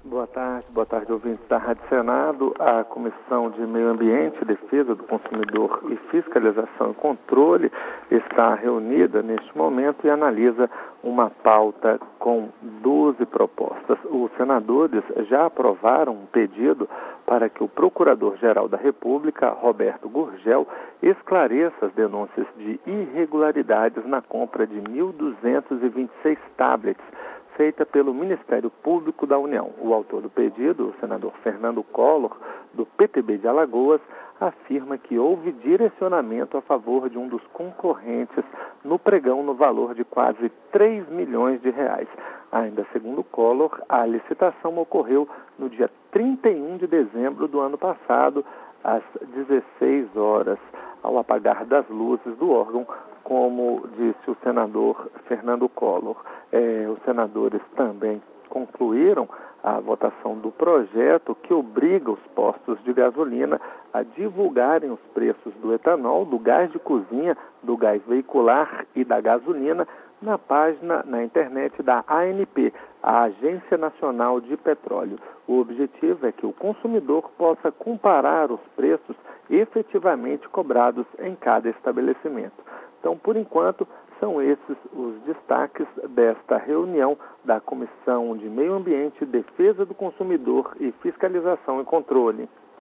Boa tarde, ouvintes da Rádio Senado. A Comissão de Meio Ambiente, Defesa do Consumidor e Fiscalização e Controle está reunida neste momento e analisa uma pauta com 12 propostas. Os senadores já aprovaram um pedido para que o Procurador-Geral da República, Roberto Gurgel, esclareça as denúncias de irregularidades na compra de 1.226 tablets feita pelo Ministério Público da União. O autor do pedido, o senador Fernando Collor, do PTB de Alagoas, afirma que houve direcionamento a favor de um dos concorrentes no pregão no valor de quase 3 milhões de reais. Ainda segundo Collor, a licitação ocorreu no dia 31 de dezembro do ano passado, às 16 horas, ao apagar das luzes do órgão, como disse o senador Fernando Collor. Os senadores também concluíram a votação do projeto que obriga os postos de gasolina a divulgarem os preços do etanol, do gás de cozinha, do gás veicular e da gasolina na página na internet da ANP, a Agência Nacional de Petróleo. O objetivo é que o consumidor possa comparar os preços efetivamente cobrados em cada estabelecimento. Então, por enquanto, são esses os destaques desta reunião da Comissão de Meio Ambiente, Defesa do Consumidor e Fiscalização e Controle.